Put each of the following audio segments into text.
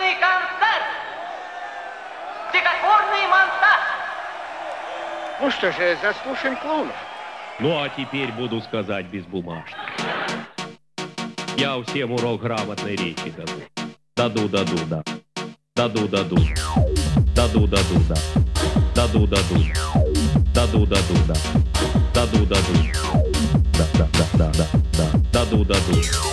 Торжественный концерт! Стихотворный монтаж! Ну что же, заслушаем клоунов. Ну, а теперь буду сказать безбумажно. Я всем урок грамотной речи даду. Даду, да. Даду, да. Даду, да. Даду, да. Даду, да. Даду, да. Да. Даду, да.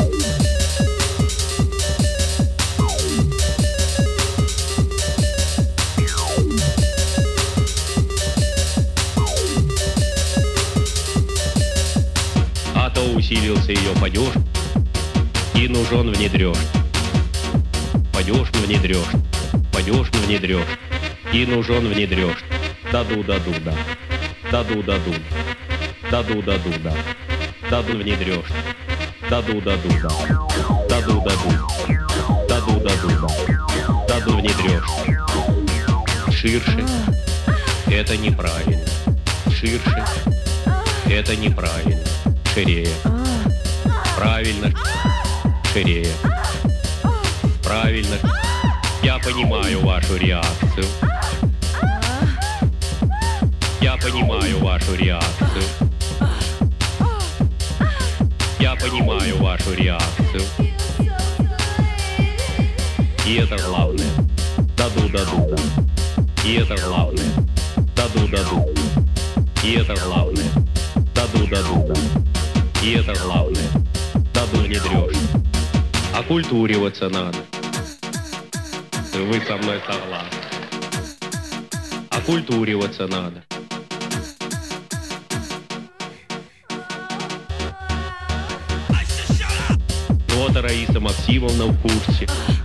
А то усилился ее падеж, и нужен внедрешь. Падеж внедрешь, падеж внедрешь, и нужен внедрешь. Даду, да. Даду, да. Даду, да. Даду внедрешь. Даду, да. Даду, да. Даду, да. Даду внедрешь. Ширше — это неправильно. Ширше — это неправильно. Ширее. Правильно. Ширее. Правильно. Я понимаю вашу реакцию. Я понимаю вашу реакцию. Я понимаю вашу реакцию. И это главное. Даду, да. И это главное. Даду, да. И это главное. Даду, да. И это главное. Даду внедрешь. Окультуриваться надо. Вы со мной согласны. Окультуриваться надо. Вот Раиса Максимовна в курсе.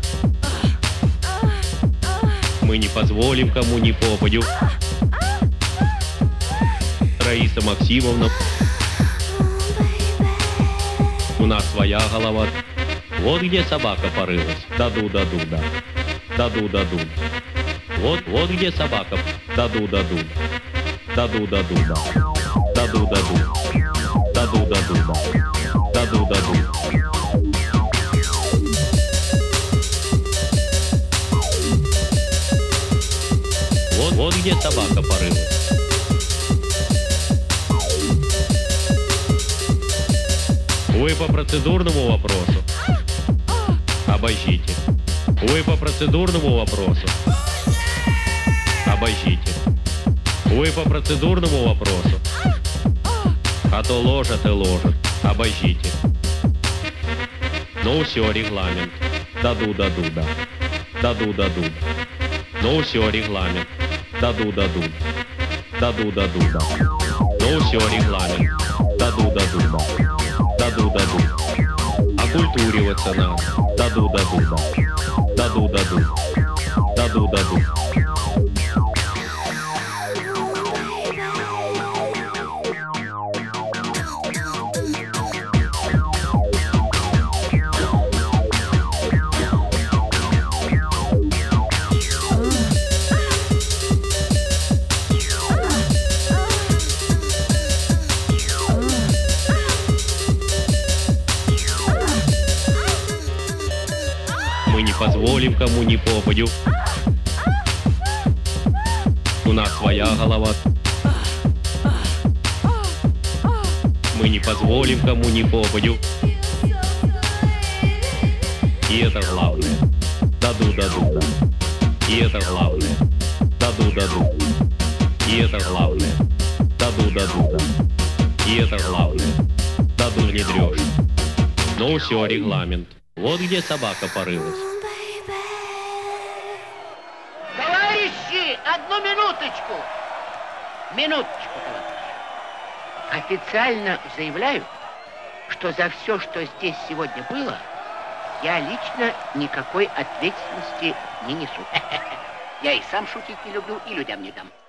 Мы не позволим кому ни попадю. Раиса Максимовна. У нас своя голова. Вот где собака порылась. Даду, да. Даду, да. Вот где собака. Даду, да. Даду, да. Даду, да. Даду, да. Даду, да. Вот где собака порылась. Вы по процедурному вопросу? Обождите. Вы по процедурному вопросу? Обождите. Вы по процедурному вопросу? А то ложат и ложат. Обождите. Ну все, регламент. Даду, да. Даду, да. Ну все, регламент. Даду, да. Даду, да. Ну все, регламент. Даду, да. Даду, да. Окультуриваться надо. Даду, да. Даду, да. Даду, да. Мы не позволим кому ни попадю. У нас своя голова. Мы не позволим кому ни попадю. И это главное. Даду, да. И это главное. Даду, да. И это главное. Даду, да. И это главное. Даду внедрешь. Ну все, регламент. Вот где собака порылась. Товарищи, одну минуточку. Минуточку, товарищи. Официально заявляю, что за все, что здесь сегодня было, я лично никакой ответственности не несу. Я и сам шутить не люблю, и людям не дам.